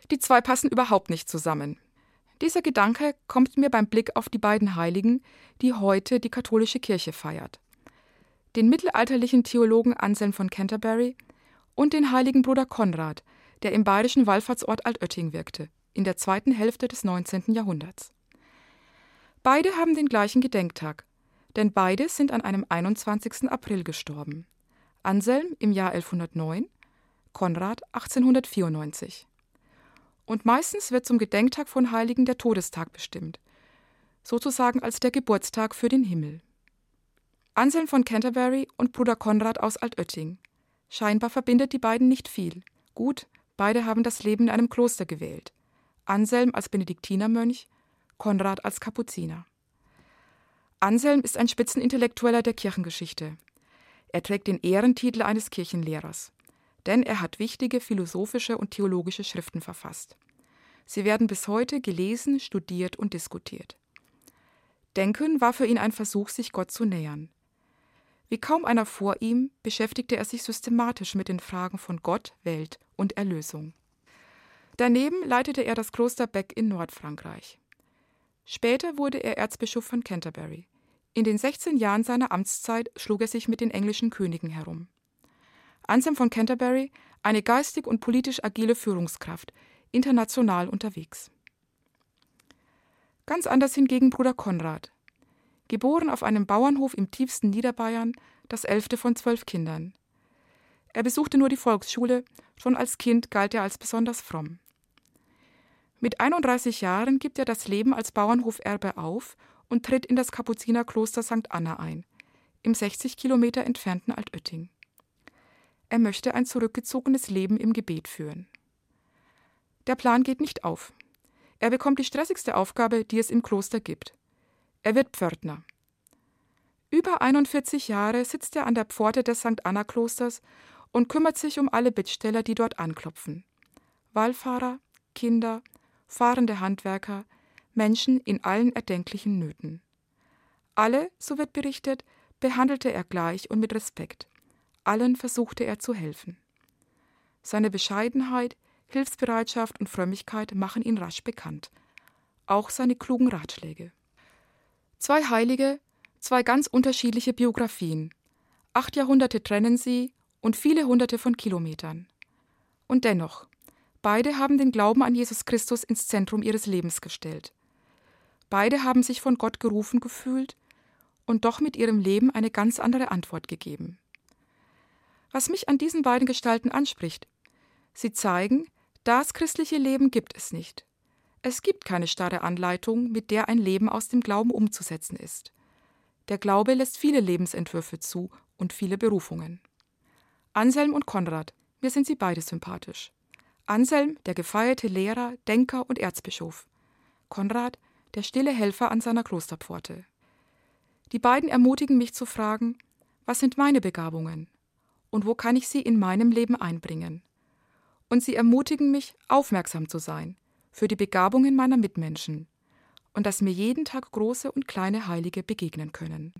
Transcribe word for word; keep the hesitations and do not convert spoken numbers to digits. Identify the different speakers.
Speaker 1: Die zwei passen überhaupt nicht zusammen. Dieser Gedanke kommt mir beim Blick auf die beiden Heiligen, die heute die katholische Kirche feiert. Den mittelalterlichen Theologen Anselm von Canterbury und den heiligen Bruder Konrad, der im bayerischen Wallfahrtsort Altötting wirkte, in der zweiten Hälfte des neunzehnten Jahrhunderts. Beide haben den gleichen Gedenktag, denn beide sind an einem einundzwanzigsten April gestorben. Anselm im Jahr elfhundertneun, Konrad achtzehnhundertvierundneunzig. Und meistens wird zum Gedenktag von Heiligen der Todestag bestimmt, sozusagen als der Geburtstag für den Himmel. Anselm von Canterbury und Bruder Konrad aus Altötting. Scheinbar verbindet die beiden nicht viel. Gut, beide haben das Leben in einem Kloster gewählt. Anselm als Benediktinermönch, Konrad als Kapuziner. Anselm ist ein Spitzenintellektueller der Kirchengeschichte. Er trägt den Ehrentitel eines Kirchenlehrers, denn er hat wichtige philosophische und theologische Schriften verfasst. Sie werden bis heute gelesen, studiert und diskutiert. Denken war für ihn ein Versuch, sich Gott zu nähern. Wie kaum einer vor ihm beschäftigte er sich systematisch mit den Fragen von Gott, Welt und Erlösung. Daneben leitete er das Kloster Bec in Nordfrankreich. Später wurde er Erzbischof von Canterbury. In den sechzehn Jahren seiner Amtszeit schlug er sich mit den englischen Königen herum. Anselm von Canterbury, eine geistig und politisch agile Führungskraft, international unterwegs. Ganz anders hingegen Bruder Konrad. Geboren auf einem Bauernhof im tiefsten Niederbayern, das elfte von zwölf Kindern. Er besuchte nur die Volksschule, schon als Kind galt er als besonders fromm. Mit einunddreißig Jahren gibt er das Leben als Bauernhoferbe auf und tritt in das Kapuzinerkloster Sankt Anna ein, im sechzig Kilometer entfernten Altötting. Er möchte ein zurückgezogenes Leben im Gebet führen. Der Plan geht nicht auf. Er bekommt die stressigste Aufgabe, die es im Kloster gibt. Er wird Pförtner. Über einundvierzig Jahre sitzt er an der Pforte des Sankt Anna-Klosters und kümmert sich um alle Bittsteller, die dort anklopfen. Wallfahrer, Kinder, fahrende Handwerker, Menschen in allen erdenklichen Nöten. Alle, so wird berichtet, behandelte er gleich und mit Respekt. Allen versuchte er zu helfen. Seine Bescheidenheit, Hilfsbereitschaft und Frömmigkeit machen ihn rasch bekannt. Auch seine klugen Ratschläge. Zwei Heilige, zwei ganz unterschiedliche Biografien. Acht Jahrhunderte trennen sie und viele Hunderte von Kilometern. Und dennoch, beide haben den Glauben an Jesus Christus ins Zentrum ihres Lebens gestellt. Beide haben sich von Gott gerufen gefühlt und doch mit ihrem Leben eine ganz andere Antwort gegeben. Was mich an diesen beiden Gestalten anspricht: Sie zeigen, das christliche Leben gibt es nicht. Es gibt keine starre Anleitung, mit der ein Leben aus dem Glauben umzusetzen ist. Der Glaube lässt viele Lebensentwürfe zu und viele Berufungen. Anselm und Konrad, mir sind sie beide sympathisch. Anselm, der gefeierte Lehrer, Denker und Erzbischof. Konrad, der stille Helfer an seiner Klosterpforte. Die beiden ermutigen mich zu fragen: Was sind meine Begabungen? Und wo kann ich sie in meinem Leben einbringen? Und sie ermutigen mich, aufmerksam zu sein für die Begabungen meiner Mitmenschen und dass mir jeden Tag große und kleine Heilige begegnen können.